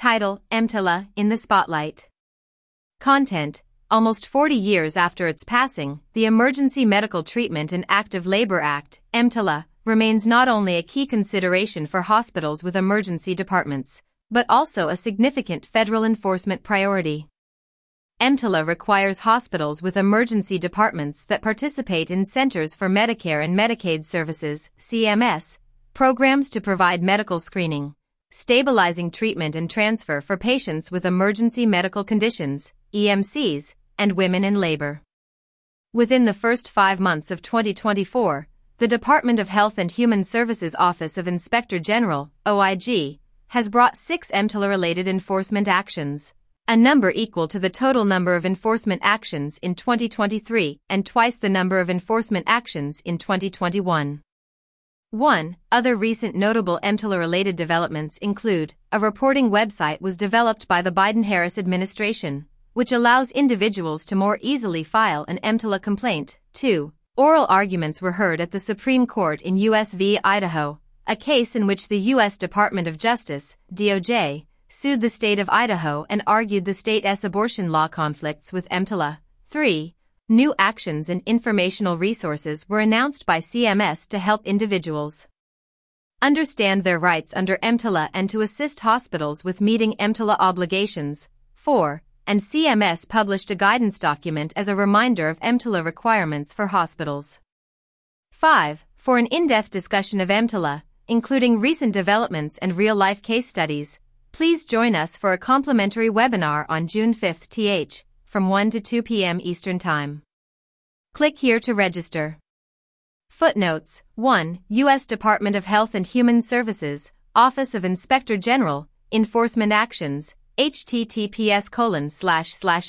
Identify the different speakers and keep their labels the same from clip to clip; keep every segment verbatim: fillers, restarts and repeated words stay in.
Speaker 1: Title: EMTALA in the spotlight. Content: Almost forty years after its passing, the Emergency Medical Treatment and Active Labor Act, EMTALA, remains not only a key consideration for hospitals with emergency departments, but also a significant federal enforcement priority. EMTALA requires hospitals with emergency departments that participate in Centers for Medicare and Medicaid Services, C M S, programs to provide medical screening, stabilizing treatment and transfer for patients with emergency medical conditions, E M Cs, and women in labor. Within the first five months of twenty twenty-four, the Department of Health and Human Services Office of Inspector General, O I G, has brought six EMTALA-related enforcement actions, a number equal to the total number of enforcement actions in twenty twenty-three and twice the number of enforcement actions in twenty twenty-one. one. Other recent notable EMTALA-related developments include, a reporting website was developed by the Biden-Harris administration, which allows individuals to more easily file an EMTALA complaint. two. Oral arguments were heard at the Supreme Court in U S v. Idaho, a case in which the U S Department of Justice, D O J, sued the state of Idaho and argued the state's abortion law conflicts with EMTALA. three. New actions and informational resources were announced by C M S to help individuals understand their rights under EMTALA and to assist hospitals with meeting EMTALA obligations. four. And C M S published a guidance document as a reminder of EMTALA requirements for hospitals. five. For an in-depth discussion of EMTALA, including recent developments and real-life case studies, please join us for a complimentary webinar on June fifth th, from one to two p m Eastern Time. Click here to register. Footnotes: one. U S Department of Health and Human Services, Office of Inspector General, Enforcement Actions, https colon slash slash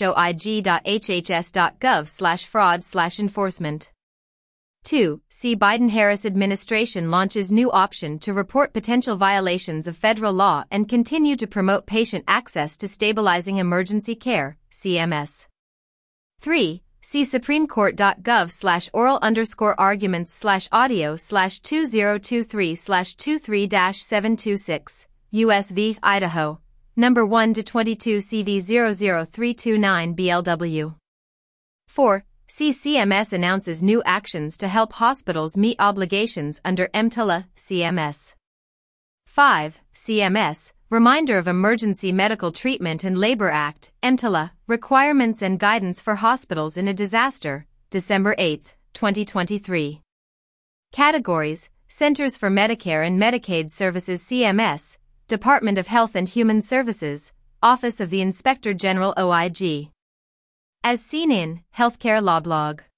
Speaker 1: oig.hhs.gov slash fraud slash enforcement. two. See Biden-Harris administration launches new option to report potential violations of federal law and continue to promote patient access to stabilizing emergency care, C M S. three. See supremecourt.gov slash oral underscore arguments slash audio slash two zero two three slash two three dash seven two six, U S v. Idaho. Number one to twenty-two C V zero zero three two nine B L W. four. See C M S announces new actions to help hospitals meet obligations under EMTALA, C M S. five. C M S, Reminder of Emergency Medical Treatment and Labor Act, EMTALA, Requirements and Guidance for Hospitals in a Disaster, December eighth, twenty twenty-three. Categories: Centers for Medicare and Medicaid Services C M S, Department of Health and Human Services, Office of the Inspector General O I G. As seen in Healthcare Law Blog.